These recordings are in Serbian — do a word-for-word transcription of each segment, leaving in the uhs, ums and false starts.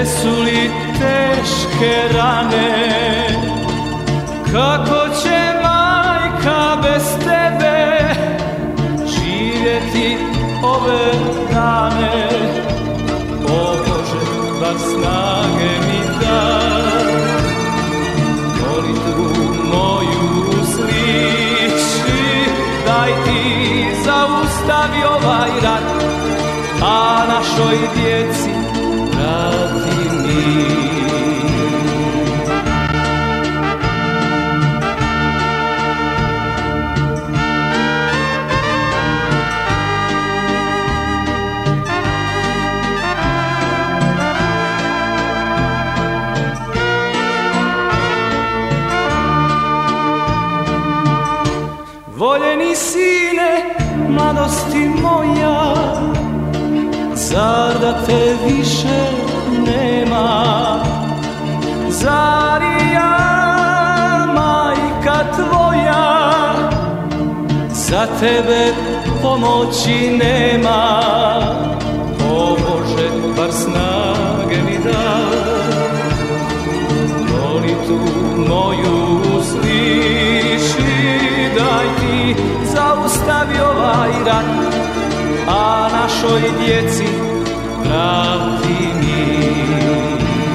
jesu li teške rane, kako će majka bez tebe živjeti ove dane. O Bože, bar snage mi daj, molitvu moju usliši, daj ti zaustavi ovaj rat, a našoj djeci vrati mir. Voljeni sine, mladosti moja, zar da te više nema? Zar i ja, majka tvoja, za tebe pomoći nema? O Bože, bar snage mi daj, molitvu moju usliši, daj ti zaustavi ovaj rat, a našoj djeci vrati mir.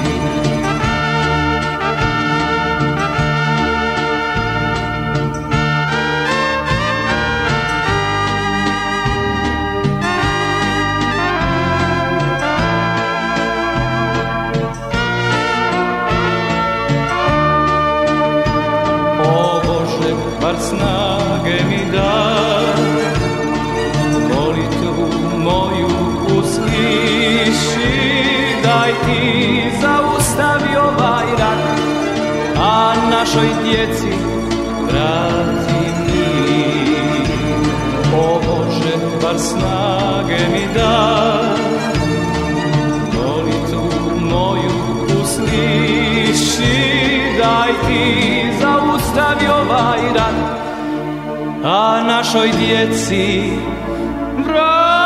O Bože, bar snage mi daj, molitvu moju usliši, daj ti zaustavi ovaj rat, a našoj djeci vrati mir. O Bože, bar snage mi daj, molitvu moju usliši, daj ti zaustavi ovaj rat, a našoj djeci vrati.